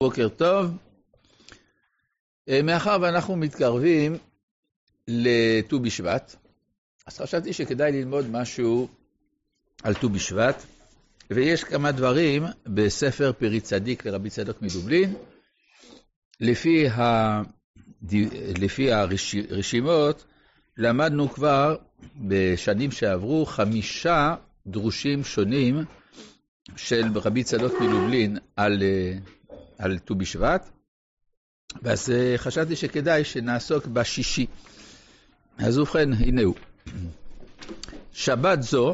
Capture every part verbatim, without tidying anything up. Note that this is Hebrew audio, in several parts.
בוקר טוב. מאחר ואנחנו מתקרבים לט"ו בשבט, אז חשבתי שכדאי ללמוד משהו על ט"ו בשבט, ויש כמה דברים בספר פרי צדיק לרבי צדוק מדובלין, לפי, ה... לפי הרשימות, למדנו כבר בשנים שעברו חמישה דרושים שונים של רבי צדוק מדובלין על, על ט"ו בשבט, ואז חשבתי שכדאי שנעסוק בשישי. אז ובכן, הנה הוא. שבת זו,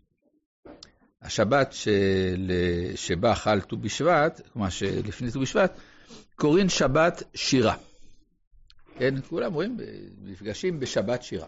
השבת של, שבה חל ט"ו בשבט, כלומר שלפני ט"ו בשבט, קוראים שבת שירה. כן, כולם רואים, מפגשים בשבת שירה.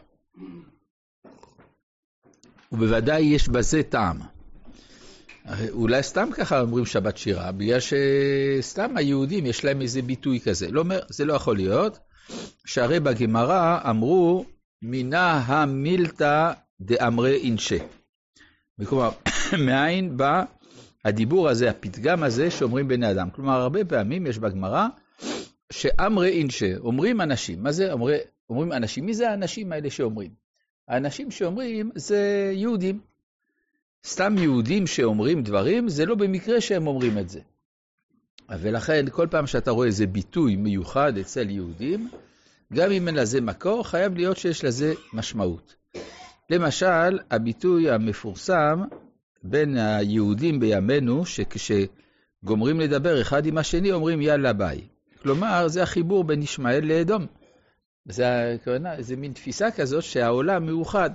ובוודאי יש בזה טעם. אולי סתם ככה אומרים שבת שירה, בגלל שסתם היהודים יש להם איזה ביטוי כזה. לא, זה לא יכול להיות, שהרי בגמרא אמרו, מינה המילתא דאמרי אינשה. כלומר, מאין בא הדיבור הזה, הפתגם הזה שאומרים בני אדם. כלומר, הרבה פעמים יש בגמרא שאמרי אינשה, אומרים אנשים. מה זה אומרים, אומרים אנשים? מי זה האנשים האלה שאומרים? האנשים שאומרים זה יהודים. סתם יהודים שאומרים דברים, זה לא במקרה שהם אומרים את זה. ולכן, כל פעם שאתה רואה איזה ביטוי מיוחד אצל יהודים, גם אם אין לזה מקור, חייב להיות שיש לזה משמעות. למשל, הביטוי המפורסם בין היהודים בימינו, שכשגומרים לדבר אחד עם השני, אומרים יאללה ביי. כלומר, זה החיבור בין ישמעאל לאדום. זה, זה מין תפיסה כזאת שהעולם מאוחד.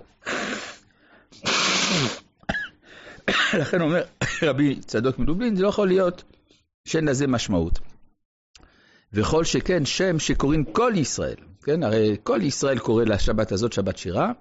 לכן אומר רבי צדוק מדובלין, זה לא יכול להיות שאין לזה משמעות. וכל שכן שם שקוראים כל ישראל, כן? הרי כל ישראל קורא לשבת הזאת שבת שירה,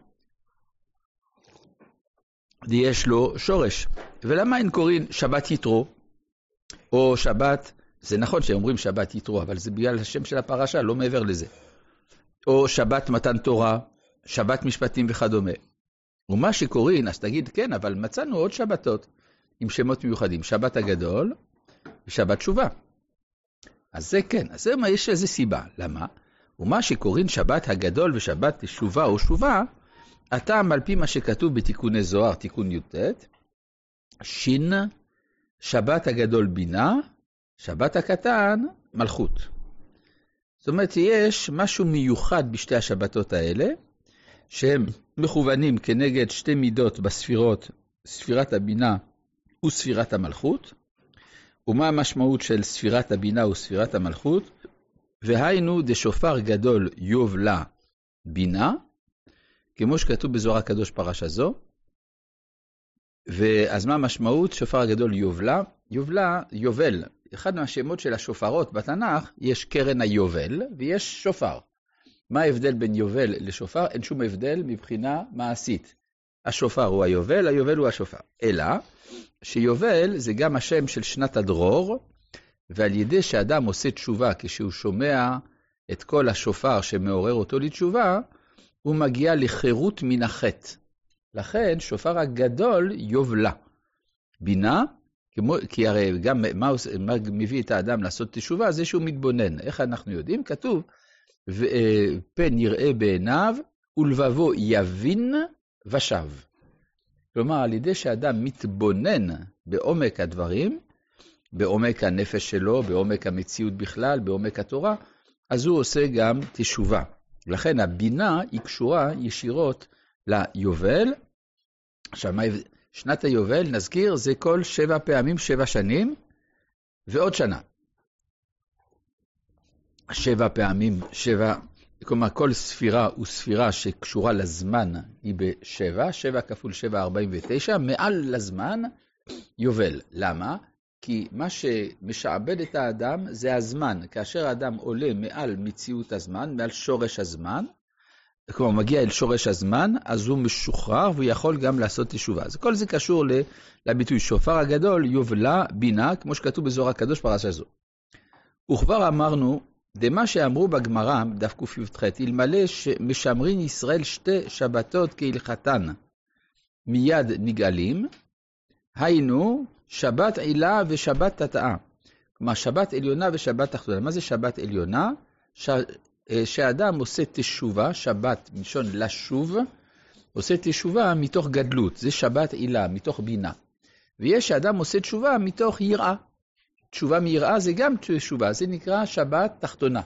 ויש לו שורש. ולמה אין קוראים שבת יתרו, או שבת, זה נכון שאומרים שבת יתרו, אבל זה בגלל השם של הפרשה, לא מעבר לזה. או שבת מתן תורה, שבת משפטים וכדומה. ומה שקוראים, אז תגיד, כן, אבל מצאנו עוד שבתות עם שמות מיוחדים, שבת הגדול ושבת תשובה. אז זה כן, אז זה מה, יש איזו סיבה. למה? ומה שקוראים שבת הגדול ושבת תשובה או שובה, הטעם על פי מה שכתוב בתיקוני זוהר, תיקון י"ט, שין, שבת הגדול בינה, שבת הקטן מלכות. זאת אומרת, יש משהו מיוחד בשתי השבתות האלה, שהם מכוונים כנגד שתי מידות בספירות, ספירת הבינה וספירת המלכות. ומה המשמעות של ספירת הבינה וספירת המלכות? והיינו דשופר גדול יובלה בינה, כמו שכתוב בזוהר הקדוש פרשה זו. ואז מה המשמעות? שופר הגדול יובלה, יובלה, יובל. אחד מהשמות של השופרות בתנ"ך, יש קרן היובל ויש שופר. מה ההבדל בין יובל לשופר? אין שום הבדל מבחינה מעשית. השופר הוא היובל, היובל הוא השופר. אלא שיובל זה גם השם של שנת הדרור, ועל ידי שאדם עושה תשובה, כשהוא שומע את כל השופר שמעורר אותו לתשובה, הוא מגיע לחירות מן החטא. לכן שופר הגדול יובלה. בינה, כמו, כי הרי גם מה, מה מביא את האדם לעשות תשובה, זה שהוא מתבונן. איך אנחנו יודעים? כתוב, ופן יראה בעיניו, ולבבו יבין ושב. כלומר, על ידי שאדם מתבונן בעומק הדברים, בעומק הנפש שלו, בעומק המציאות בכלל, בעומק התורה, אז הוא עושה גם תשובה. לכן הבינה היא קשורה ישירות ליובל. שנת היובל, נזכיר, זה כל שבע פעמים, שבע שנים, ועוד שנה. שבע פעמים, שבע, כלומר כל ספירה וספירה שקשורה לזמן היא בשבע, שבע כפול שבע, ארבעים ותשע, מעל לזמן יובל. למה? כי מה שמשעבד את האדם זה הזמן. כאשר האדם עולה מעל מציאות הזמן, מעל שורש הזמן, כלומר מגיע אל שורש הזמן, אז הוא משוחרר והוא יכול גם לעשות תשובה. אז כל זה קשור לביטוי שופר הגדול, יובלה בינה, כמו שכתוב בזוהר הקדוש פרשה זו. וכבר אמרנו, דמה שאמרו בגמרא, דף ק"ח, אלמלא שמשמרין ישראל שתי שבתות כהלכתן, מיד נגאלים, היינו שבת עילה ושבת תתאה. כלומר, שבת עליונה ושבת תחתונה. מה זה שבת עליונה? ש... שהאדם עושה תשובה, שבת מלשון לשוב, עושה תשובה מתוך גדלות, זה שבת עילה, מתוך בינה. ויש שהאדם עושה תשובה מתוך יראה. תשובה מיראה זה גם תשובה, זה נקרא שבת תחתונה.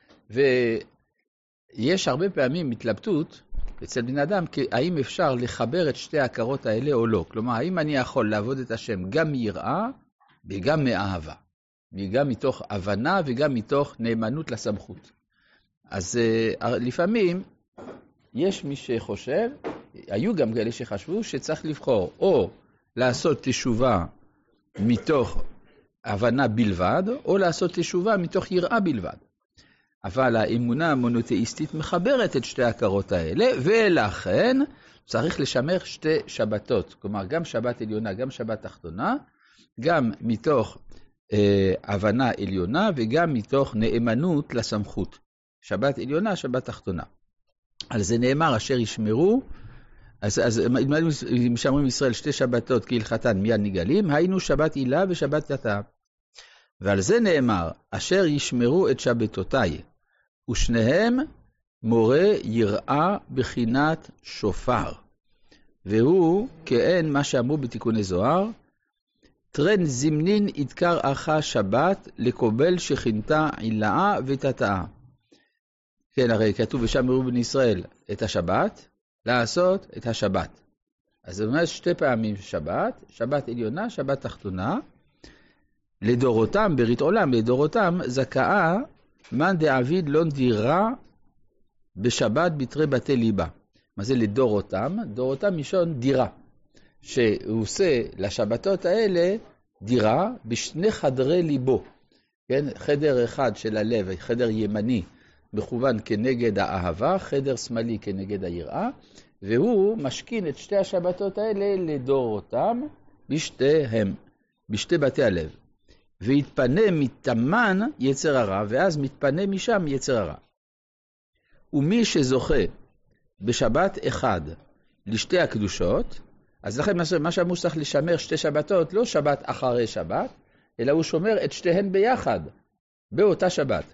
ויש הרבה פעמים התלבטות אצל בן אדם, האם אפשר לחבר את שתי ההכרות האלה או לא. כלומר, האם אני יכול לעבוד את השם גם מיראה וגם מאהבה. גם מתוך הבנה וגם מתוך נאמנות לסמכות. אז לפעמים יש מי שחושב, היו גם כאלה שחשבו שצריך לבחור או לעשות תשובה מתוך הבנה בלבד, או לעשות תשובה מתוך יראה בלבד. אבל האמונה המונותאיסטית מחברת את שתי ההכרות האלה, ולכן צריך לשמר שתי שבתות. כלומר, גם שבת עליונה, גם שבת תחתונה, גם מתוך אה, הבנה עליונה, וגם מתוך נאמנות לסמכות. שבת עליונה, שבת תחתונה. על זה נאמר, אשר ישמרו, אז, אז אם שאמרים ישראל שתי שבתות כהלכתן מיד נגאלים, היינו שבת עילה ושבת תתה. ועל זה נאמר, אשר ישמרו את שבתותיי, ושניהם מורה יראה בחינת שופר. והוא, כאין מה שאמרו בתיקוני זוהר, טרן זמנין ידקר אחא שבת, לקובל שכינתה עילאה ותתאה. כן, הרי כתוב ושמרו בני ישראל את השבת, לעשות את השבת. אז זה אומר שתי פעמים שבת, שבת עליונה, שבת תחתונה, לדורותם, ברית עולם, לדורותם, זכאה, מן דעביד לא נדירה בשבת בתרי בתי ליבה. מה זה לדורותם? דורותם משון דירה. שהוא עושה לשבתות האלה דירה בשני חדרי ליבו. כן? חדר אחד של הלב, חדר ימני, מכוון כנגד האהבה, חדר שמאלי כנגד היראה, והוא משכין את שתי השבתות האלה לדורותם בשתיהם, בשתי בתי הלב. והתפנה מתאמן יצר הרע, ואז מתפנה משם יצר הרע. ומי שזוכה בשבת אחד לשתי הקדושות, אז לכן מה שאמרו צריך לשמר שתי שבתות, לא שבת אחרי שבת, אלא הוא שומר את שתיהן ביחד, באותה שבת.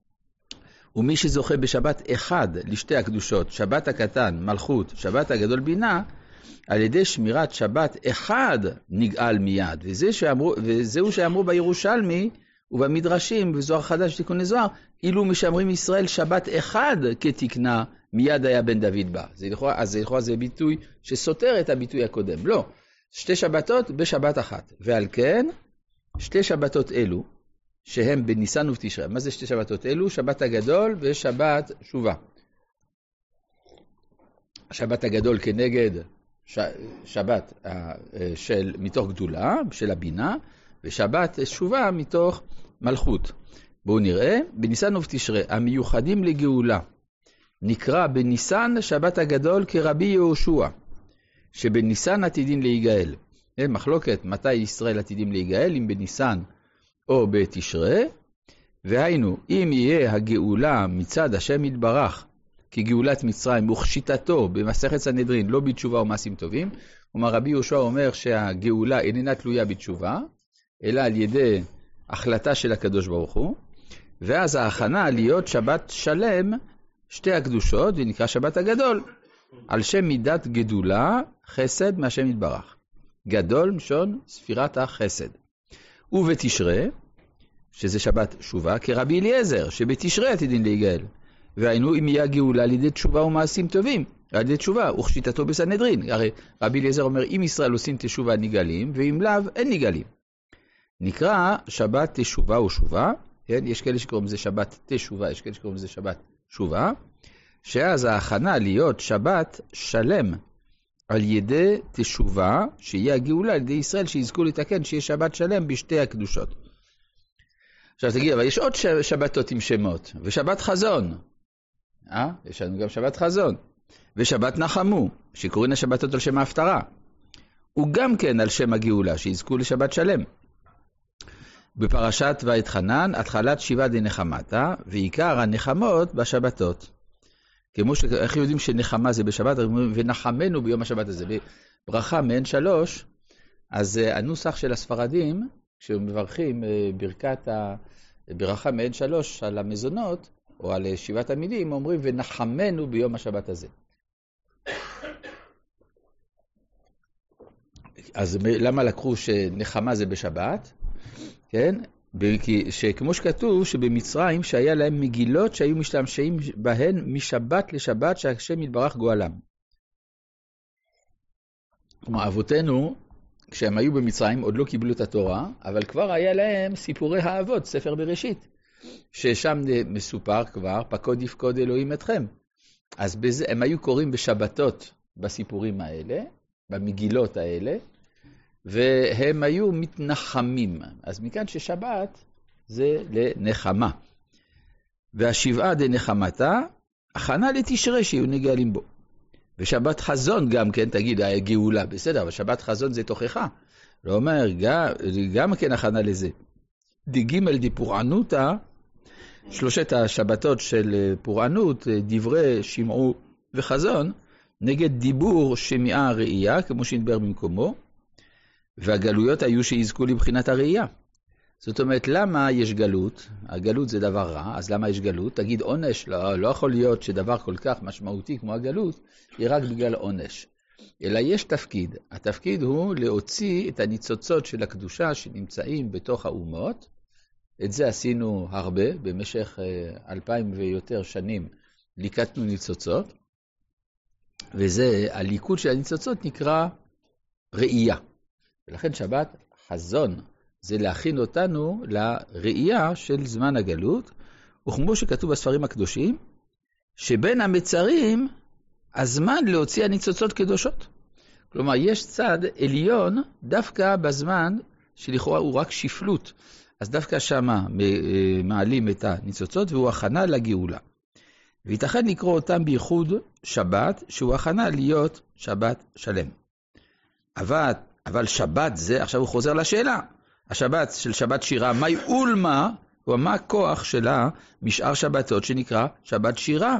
ומי שזוכה בשבת אחד לשתי הקדושות, שבת הקטן, מלכות, שבת הגדול בינה, על ידי שמירת שבת אחד נגאל מיד. וזה שאמרו, וזהו שאמרו בירושלמי ובמדרשים וזוהר חדש תיקוני זוהר, אילו משמרים ישראל שבת אחד כתקנה, מיד היה בן דוד בא. זה לכאורה, אז זה לכאורה זה ביטוי שסותר את הביטוי הקודם. לא, שתי שבתות בשבת אחת. ועל כן, שתי שבתות אלו, שהם בניסן ובתשרי. מה זה שתי שבתות אלו? שבת הגדול ושבת שובה. שבת הגדול כנגד ש... שבת של מתוך גדולה, של הבינה, ושבת שובה מתוך מלכות. בואו נראה, בניסן ובתשרי, המיוחדים לגאולה, נקרא בניסן שבת הגדול כרבי יהושע, שבניסן עתידים להיגאל. אין מחלוקת מתי ישראל עתידים להיגאל, אם בניסן או בתשרי, והיינו, אם יהיה הגאולה מצד השם יתברך, כגאולת מצרים, וכשיטתו במסכת סנהדרין, לא בתשובה ומעשים טובים, כלומר רבי יהושע אומר שהגאולה איננה תלויה בתשובה, אלא על ידי החלטה של הקדוש ברוך הוא, ואז ההכנה להיות שבת שלם, שתי הקדושות, ונקרא שבת הגדול, על שם מידת גדולה, חסד מהשם יתברך. גדול משון ספירת החסד. ובתשרי, שזה שבת שובה, כרבי אליעזר, שבתשרי עתידין להיגאל. והיינו אם יהיה גאולה על ידי תשובה ומעשים טובים, על ידי תשובה, וכשיטתו בסנהדרין. הרי רבי אליעזר אומר, אם ישראל עושים תשובה נגאלים, ואם לאו אין נגאלים. נקרא שבת תשובה ושובה, כן? יש כאלה שקוראים לזה שבת תשובה, יש כאלה שקוראים לזה שבת שובה, שאז ההכנה להיות שבת שלם על ידי תשובה, שיהיה הגאולה על ידי ישראל, שיזכו לתקן שיהיה שבת שלם בשתי הקדושות. עכשיו תגיד, אבל יש עוד שבתות עם שמות, ושבת חזון. אה? יש לנו גם שבת חזון. ושבת נחמו, שקוראים השבתות על שם ההפטרה. הוא גם כן על שם הגאולה, שיזכו לשבת שלם. בפרשת ואתחנן, התחלת שבעה דנחמתה, ועיקר הנחמות בשבתות. כמו ש... איך יודעים שנחמה זה בשבת, ונחמנו ביום השבת הזה. ברכה מעין שלוש, אז הנוסח של הספרדים, כשמברכים ברכת ברכה מעין שלוש על המזונות, או על שבעת המינים, אומרים ונחמנו ביום השבת הזה. אז למה לקחו שנחמה זה בשבת? כן? שכמו שכתוב שבמצרים שהיה להם מגילות שהיו משתמשים בהן משבת לשבת שהשם יתברך גואלם. כלומר, אבותינו, כשהם היו במצרים, עוד לא קיבלו את התורה, אבל כבר היה להם סיפורי האבות, ספר בראשית, ששם מסופר כבר, פקוד יפקוד אלוהים אתכם. אז בזה, הם היו קוראים בשבתות בסיפורים האלה, במגילות האלה, והם היו מתנחמים. אז מכאן ששבת זה לנחמה. והשבעה דנחמתה, הכנה לתשרי שיהיו נגאלים בו. ושבת חזון גם כן, תגיד, הגאולה, בסדר, אבל שבת חזון זה תוכחה. לא אומר, גם, גם כן הכנה לזה. דגימל דפורענותה, שלושת השבתות של פורענות, דברי שמעו וחזון, נגד דיבור שמיעה ראייה, כמו שנדבר במקומו, והגלויות היו שיזכו לבחינת הראייה. זאת אומרת, למה יש גלות? הגלות זה דבר רע, אז למה יש גלות? תגיד עונש, לא, לא יכול להיות שדבר כל כך משמעותי כמו הגלות, היא רק בגלל עונש. אלא יש תפקיד. התפקיד הוא להוציא את הניצוצות של הקדושה שנמצאים בתוך האומות. את זה עשינו הרבה, במשך אלפיים ויותר שנים ליקטנו ניצוצות, וזה, הליקוד של הניצוצות נקרא ראייה. ולכן שבת חזון. זה להכין אותנו לראייה של זמן הגלות, וכמו שכתוב בספרים הקדושים, שבין המצרים הזמן להוציא הניצוצות קדושות. כלומר, יש צד עליון דווקא בזמן שלכאורה הוא רק שפלות, אז דווקא שמה מעלים את הניצוצות והוא הכנה לגאולה. וייתכן לקרוא אותם בייחוד שבת, שהוא הכנה להיות שבת שלם. אבל, אבל שבת זה, עכשיו הוא חוזר לשאלה, השבת של שבת שירה, מהי אולמה, או מה הכוח שלה משאר שבתות שנקרא שבת שירה.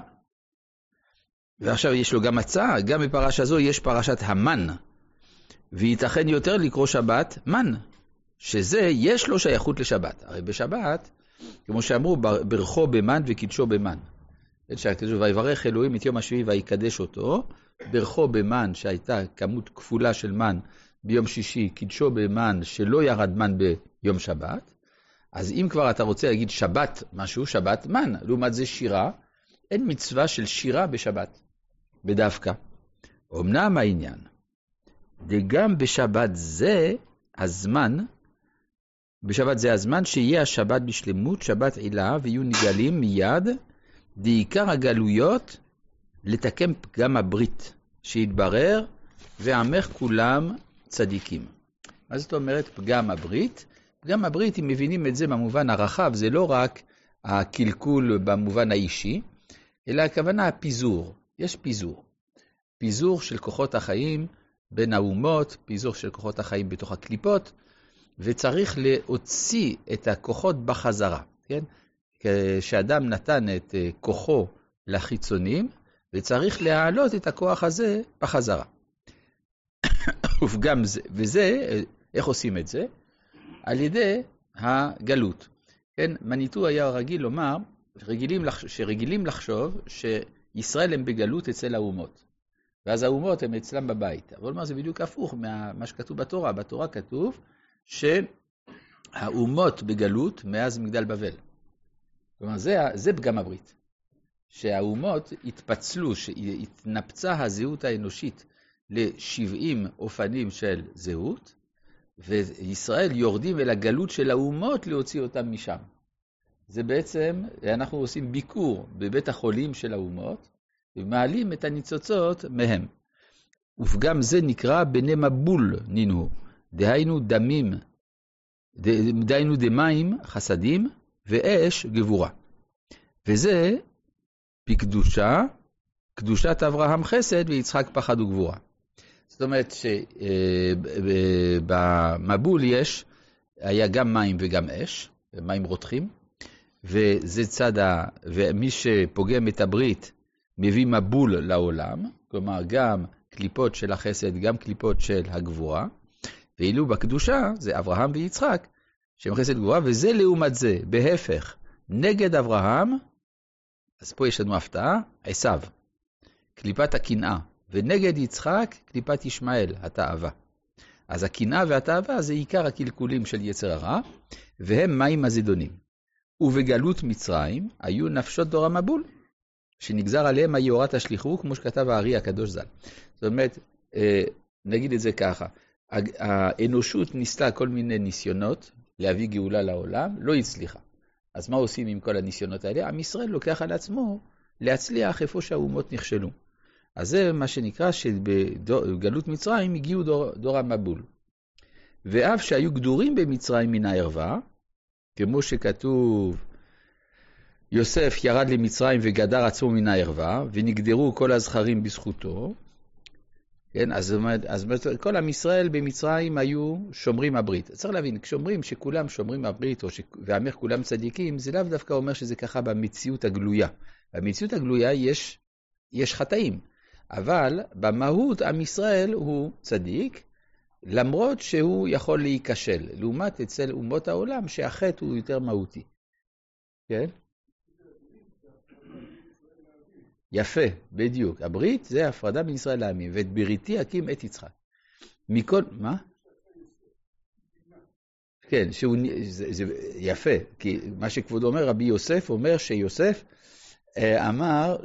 ועכשיו יש לו גם הצעה, גם בפרשה זו יש פרשת המן, וייתכן יותר לקרוא שבת מן, שזה יש לו שייכות לשבת. הרי בשבת, כמו שאמרו, ברכו במן וקידשו במן. שכתוב, ויברך אלוהים את יום השביעי ויקדש אותו, ברכו במן שהייתה כמות כפולה של מן, ביום שישי, קידשו במן שלא ירד מן ביום שבת. אז אם כבר אתה רוצה להגיד שבת משהו, שבת מן. לעומת זה שירה, אין מצווה של שירה בשבת, בדווקא. אמנם העניין, וגם בשבת זה הזמן, בשבת זה הזמן שיהיה השבת בשלמות, שבת עילה, ויהיו נגלים מיד, בעיקר הגלויות, לתקם פגם הברית, שיתברר, ועמך כולם צדיקים. מה זאת אומרת פגם הברית? פגם הברית, אם מבינים את זה במובן הרחב, זה לא רק הקלקול במובן האישי, אלא הכוונה הפיזור. יש פיזור. פיזור של כוחות החיים בין האומות, פיזור של כוחות החיים בתוך הקליפות, וצריך להוציא את הכוחות בחזרה. כן? כשאדם נתן את כוחו לחיצונים, וצריך להעלות את הכוח הזה בחזרה. וגם זה, וזה, איך עושים את זה? על ידי הגלות. כן, מניטו היה רגיל לומר, רגילים לחשוב, שרגילים לחשוב שישראל הם בגלות אצל האומות. ואז האומות הם אצלם בבית. אבל מה זה בדיוק הפוך ממה שכתוב בתורה. בתורה כתוב שהאומות בגלות מאז מגדל בבל. כלומר, זה, זה פגם הברית. שהאומות התפצלו, שהתנפצה הזהות האנושית ל-שבעים אופנים של זהות, וישראל יורדים אל הגלות של האומות להוציא אותם משם. זה בעצם, אנחנו עושים ביקור בבית החולים של האומות, ומעלים את הניצוצות מהם. ופגם זה נקרא בני מבול נינו, דהיינו דמים, דהיינו דמים חסדים, ואש גבורה. וזה בקדושה, קדושת אברהם חסד ויצחק פחד וגבורה. זאת אומרת שבמבול יש, היה גם מים וגם אש, מים רותחים, וזה צד, ה... ומי שפוגם את הברית מביא מבול לעולם, כלומר גם קליפות של החסד, גם קליפות של הגבורה, ואילו בקדושה זה אברהם ויצחק, שם חסד גבורה, וזה לעומת זה, בהפך, נגד אברהם, אז פה יש לנו הפתעה, עשיו, קליפת הקנאה, ונגד יצחק, קליפת ישמעאל, התאווה. אז הקנאה והתאווה זה עיקר הקלקולים של יצר הרע, והם מים הזדונים. ובגלות מצרים היו נפשות דור המבול, שנגזר עליהם היוראת השליחו, כמו שכתב הארי הקדוש ז"ל. זאת אומרת, נגיד את זה ככה, האנושות ניסתה כל מיני ניסיונות להביא גאולה לעולם, לא הצליחה. אז מה עושים עם כל הניסיונות האלה? עם ישראל לוקח על עצמו להצליח איפה שהאומות נכשלו. אז זה מה שנקרא שבגלות מצרים הגיעו דור, דור המבול. ואף שהיו גדורים במצרים מן הערווה, כמו שכתוב, יוסף ירד למצרים וגדר עצמו מן הערווה, ונגדרו כל הזכרים בזכותו, כן, אז, אז כל עם ישראל במצרים היו שומרים הברית. צריך להבין, כשאומרים שכולם שומרים הברית, או ש... ואמר כולם צדיקים, זה לאו דווקא אומר שזה ככה במציאות הגלויה. במציאות הגלויה יש, יש חטאים, אבל במהות עם ישראל הוא צדיק, למרות שהוא יכול להיכשל, לעומת אצל אומות העולם שהחטא הוא יותר מהותי. כן? יפה, בדיוק. הברית זה הפרדה בין ישראל לעמים, ואת בריתי הקים את יצחק. מכל, מה? כן, שהוא, זה, זה יפה, כי מה שכבוד אומר, רבי יוסף אומר שיוסף אה, אמר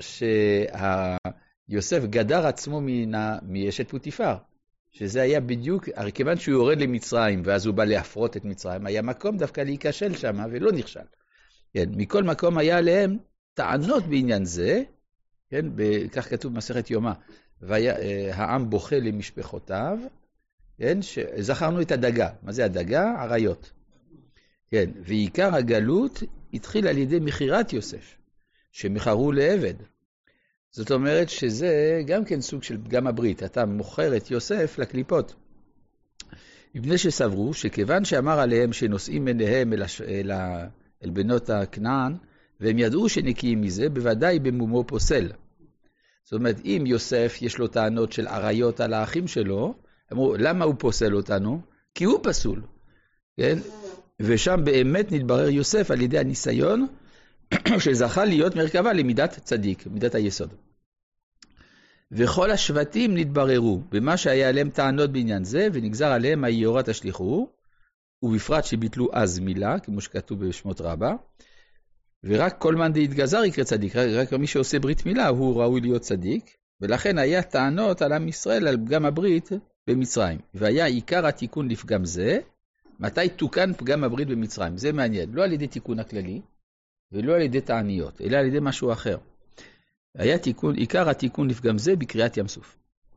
שיוסף גדר עצמו מאשת פוטיפר, שזה היה בדיוק, הרי כיוון שהוא יורד למצרים, ואז הוא בא להפרות את מצרים, היה מקום דווקא להיכשל שם, ולא נכשל. כן, מכל מקום היה עליהם טענות בעניין זה, כן, כך כתוב במסכת יומא, והעם בוכה למשפחותיו, כן, זכרנו את הדגה. מה זה הדגה? עריות. כן, ועיקר הגלות התחיל על ידי מחירת יוסף, שמחרו לעבד. זאת אומרת שזה גם כן סוג של פגם הברית, אתה מוכר את יוסף לקליפות. מפני שסברו שכיוון שאמר עליהם שנושאים עיניהם אל, הש... אל, ה... אל בנות הכנען, והם ידעו שנקיים מזה, בוודאי במומו פוסל. זאת אומרת, אם יוסף יש לו טענות של עריות על האחים שלו, אמרו, למה הוא פוסל אותנו? כי הוא פסול. כן? ושם באמת נתברר יוסף על ידי הניסיון, שזכה להיות מרכבה למידת צדיק, מידת היסוד. וכל השבטים נתבררו במה שהיה עליהם טענות בעניין זה, ונגזר עליהם היוראת השליחו, ובפרט שביטלו אז מילה, כמו שכתוב בשמות רבה, ורק כל מאן דהתגזר יקרא צדיק, רק, רק מי שעושה ברית מילה הוא ראוי להיות צדיק, ולכן היה טענות על עם ישראל על פגם הברית במצרים. והיה עיקר התיקון לפגם זה, מתי תוקן פגם הברית במצרים. זה מעניין, לא על ידי תיקון הכללי, ולא על ידי תעניות, אלא על ידי משהו אחר. היה תיקון, עיקר התיקון לפגם זה בקריאת ים סוף.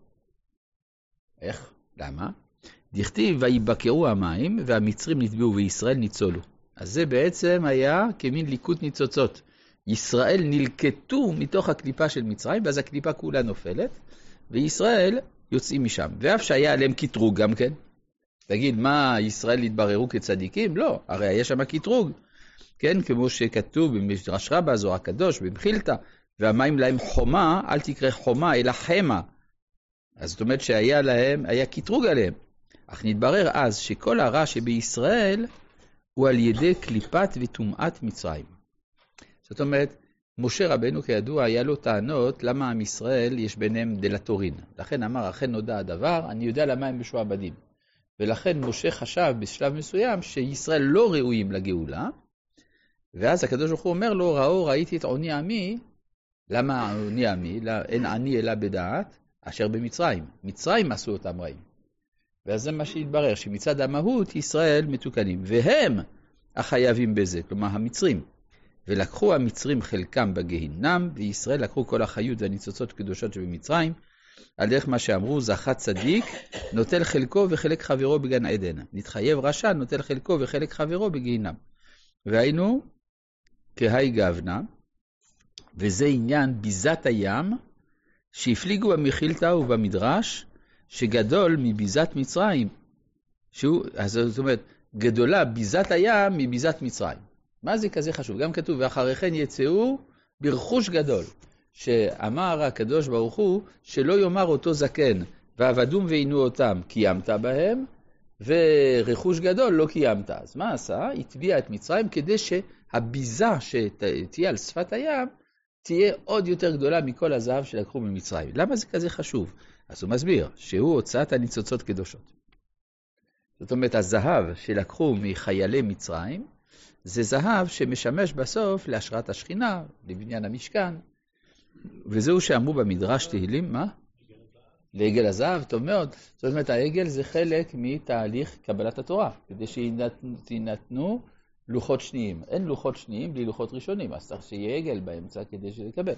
איך? למה? דכתיב ויבקעו המים, והמצרים נטבעו וישראל ניצולו. אז זה בעצם היה כמין ליקוט ניצוצות. ישראל נלקטו מתוך הקליפה של מצרים, ואז הקליפה כולה נופלת, וישראל יוצאים משם. ואף שהיה עליהם קטרוג גם כן. תגיד, מה, ישראל התבררו כצדיקים? לא, הרי היה שם קטרוג. כן, כמו שכתוב במדרש רבה, זוהר הקדוש, במחילתא, והמים להם חומה, אל תקרא חומה, אלא חמה. אז זאת אומרת שהיה להם, היה קטרוג עליהם. אך נתברר אז שכל הרע שבישראל הוא על ידי קליפת וטומאת מצרים. זאת אומרת, משה רבנו כידוע היה לו טענות למה עם ישראל יש ביניהם דלתורין. לכן אמר, אכן נודע הדבר, אני יודע למה הם משועבדים. ולכן משה חשב בשלב מסוים שישראל לא ראויים לגאולה, ואז הקדוש ברוך הוא אומר לו, ראו ראיתי את עוני עמי, למה עוני עמי? אין עני אלא בדעת, אשר במצרים. מצרים עשו אותם רעים. ואז זה מה שהתברר, שמצד המהות ישראל מתוקנים, והם החייבים בזה, כלומר המצרים. ולקחו המצרים חלקם בגהינם, וישראל לקחו כל החיות והניצוצות קדושות שבמצרים, על דרך מה שאמרו, זכה צדיק, נוטל חלקו וחלק חברו בגן עדן. נתחייב רשע, נוטל חלקו וחלק חברו בגהינם. והיינו כהי גבנה, וזה עניין ביזת הים, שהפליגו במחילתא ובמדרש, שגדול מביזת מצרים, שהוא, אז זאת אומרת, גדולה ביזת הים מביזת מצרים. מה זה כזה חשוב? גם כתוב, ואחרי כן יצאו ברכוש גדול, שאמר הקדוש ברוך הוא, שלא יאמר אותו זקן, ועבדום ועינו אותם, קיימת בהם, ורכוש גדול לא קיימת. אז מה עשה? התביע את מצרים כדי שהביזה שתהיה על שפת הים, תהיה עוד יותר גדולה מכל הזהב שלקחו ממצרים. למה זה כזה חשוב? אז הוא מסביר שהוא הוצאת הניצוצות קדושות. זאת אומרת, הזהב שלקחו מחיילי מצרים, זה זהב שמשמש בסוף להשראת השכינה, לבניין המשכן, וזהו שאמרו במדרש תהילים, מה? לעגל הזהב, טוב מאוד. זאת אומרת, העגל זה חלק מתהליך קבלת התורה, כדי שינתנו לוחות שניים. אין לוחות שניים בלי לוחות ראשונים, אז צריך שיהיה עגל באמצע כדי שיקבל.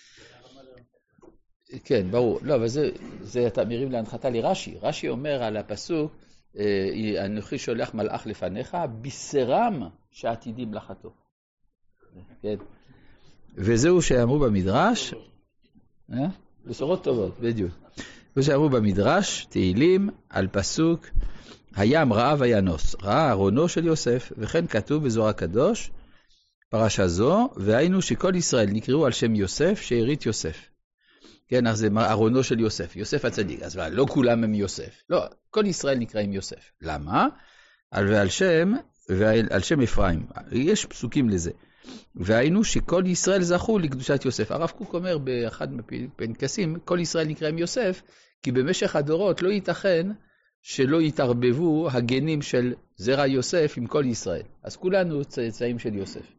כן, ברור. לא, אבל זה, זה אתה מרים להנחתה לרש"י. רש"י אומר על הפסוק, אנוכי שולח מלאך לפניך, בישרם שעתידים לחתו. כן. וזהו שאמרו במדרש, אה? בשורות טובות, בדיוק. זה שאמרו במדרש, תהילים, על פסוק, הים ראה וינוס, ראה ארונו של יוסף, וכן כתוב בזוהר הקדוש, פרשה זו, והיינו שכל ישראל נקראו על שם יוסף, שארית יוסף. כן, אז זה ארונו של יוסף, יוסף הצדיק. אז לא כולם הם יוסף. לא, כל ישראל נקראים יוסף. למה? על, ועל שם, ועל שם אפרים. יש פסוקים לזה. והיינו שכל ישראל זכו לקדושת יוסף. הרב קוק אומר באחד מפנקסים, כל ישראל נקראים יוסף, כי במשך הדורות לא ייתכן שלא יתערבבו הגנים של זרע יוסף עם כל ישראל. אז כולנו צאצאים של יוסף.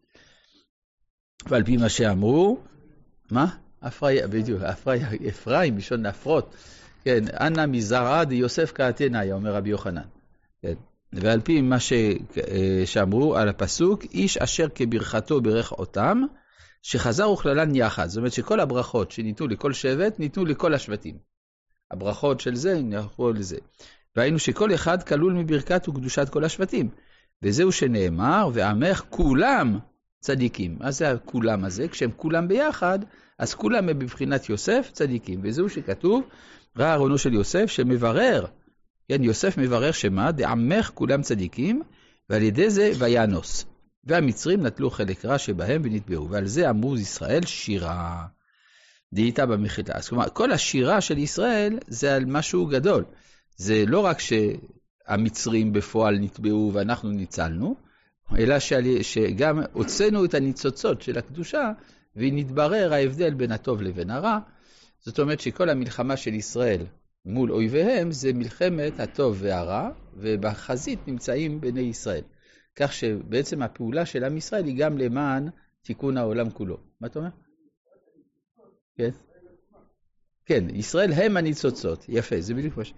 ועל פי מה שאמרו, מה? אפרים, בדיוק, אפרים, אפרים, בשון נפרות. כן, אנא מזרעה דיוסף כעתנאי, אומר רבי יוחנן. כן. ועל פי מה ש... שאמרו על הפסוק, איש אשר כברכתו ברך אותם, שחזר וכללן יחד. זאת אומרת שכל הברכות שניתנו לכל שבט, ניתנו לכל השבטים. הברכות של זה ניתנו לזה. והיינו שכל אחד כלול מברכת וקדושת כל השבטים. וזהו שנאמר, ועמך כולם צדיקים. מה זה הכולם הזה? כשהם כולם ביחד, אז כולם הם בבחינת יוסף צדיקים. וזהו שכתוב, ראה ארונו של יוסף שמברר, כן, יוסף מברר שמה, דעמך כולם צדיקים, ועל ידי זה וינוס. והמצרים נטלו חלק רע שבהם ונטבעו, ועל זה אמרו ישראל שירה. דהייתה במחילה. אז כלומר, כל השירה של ישראל זה על משהו גדול. זה לא רק שהמצרים בפועל נטבעו ואנחנו ניצלנו, אלא שגם הוצאנו את הניצוצות של הקדושה, ונתברר ההבדל בין הטוב לבין הרע. זאת אומרת שכל המלחמה של ישראל מול אויביהם זה מלחמת הטוב והרע, ובחזית נמצאים בני ישראל. כך שבעצם הפעולה של עם ישראל היא גם למען תיקון העולם כולו. מה אתה אומר? כן. כן, ישראל הם הניצוצות. יפה, זה בדיוק מה ש...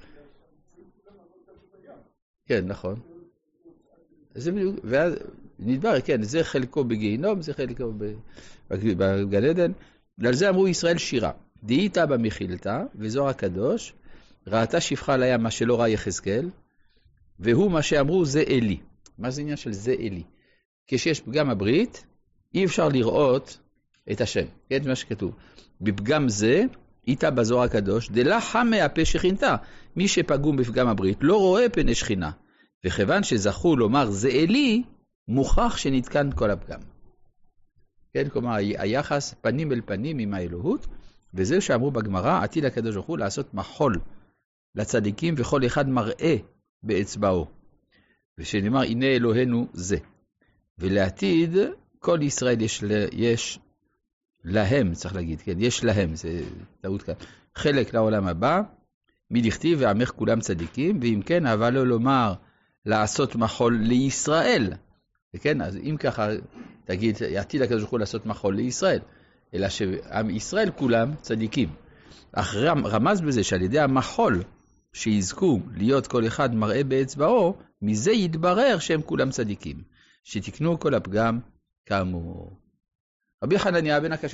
כן, נכון. זה בדיוק, ואז נדבר, כן, זה חלקו בגיהינום, זה חלקו בגן עדן. ועל זה אמרו ישראל שירה. דהייתה במחילתה, וזוהר הקדוש, ראתה שפחה לים מה שלא ראה יחזקאל, והוא מה שאמרו זה אלי. מה זה עניין של זה אלי? כשיש פגם הברית, אי אפשר לראות את השם. כן, זה מה שכתוב. בפגם זה, איתה בזוהר הקדוש, דלה חמה הפה שכינתה. מי שפגום בפגם הברית לא רואה פני שכינה. וכיוון שזכו לומר זה אלי, מוכח שנתקן כל הפגם. כן, כלומר, היחס פנים אל פנים עם האלוהות, וזה שאמרו בגמרא, עתיד הקדוש ברוך הוא לעשות מחול לצדיקים, וכל אחד מראה באצבעו. ושנאמר, הנה אלוהינו זה. ולעתיד, כל ישראל יש, יש להם, צריך להגיד, כן, יש להם, זה טעות כאן, חלק לעולם הבא, מדכתיב ועמך כולם צדיקים, ואם כן, אבל לא לומר לעשות מחול לישראל. וכן, אז אם ככה, תגיד, עתיד הקדוש ברוך הוא לעשות מחול לישראל, אלא שעם ישראל כולם צדיקים. אך רמז בזה שעל ידי המחול שיזכו להיות כל אחד מראה באצבעו, מזה יתברר שהם כולם צדיקים, שתקנו כל הפגם כאמור. רבי חנניה בן הקשה